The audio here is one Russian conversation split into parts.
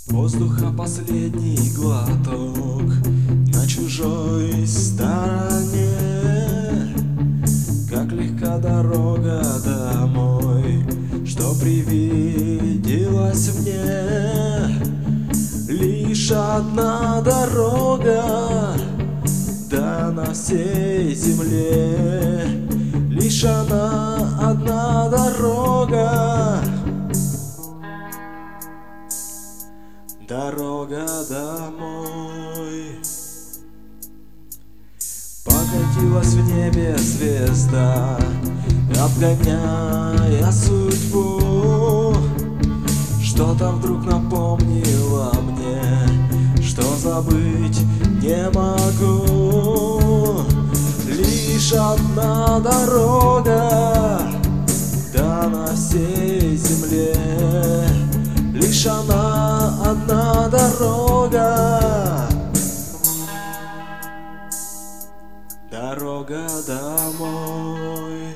Воздуха последний глоток на чужой стороне. Как легка дорога домой, что привиделась мне. Лишь одна дорога, да на всей земле. Лишь она одна дорога, дорога домой. Покатилась в небе звезда, обгоняя судьбу. Что-то вдруг напомнило мне, что забыть не могу. Лишь одна дорога, да на всей земле. Лишь она одна дорога, дорога домой.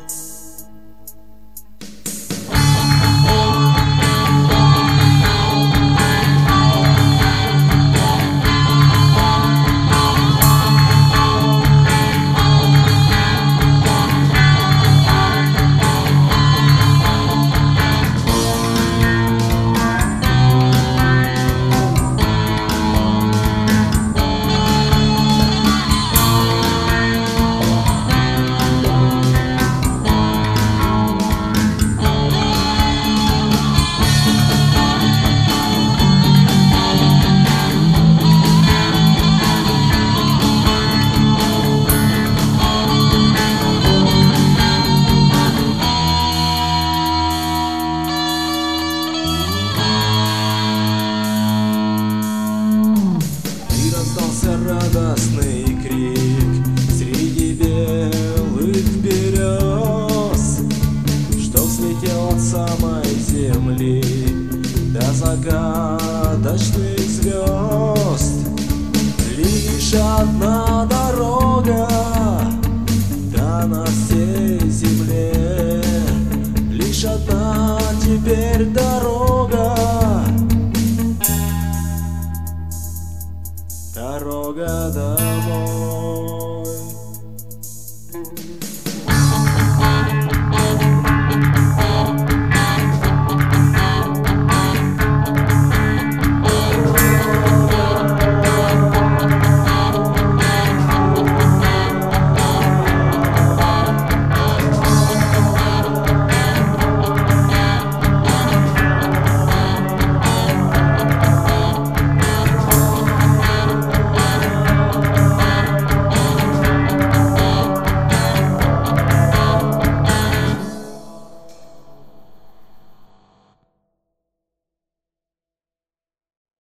Радостный крик среди белых берез, что взлетел от самой земли до загадочных звезд. Лишь одна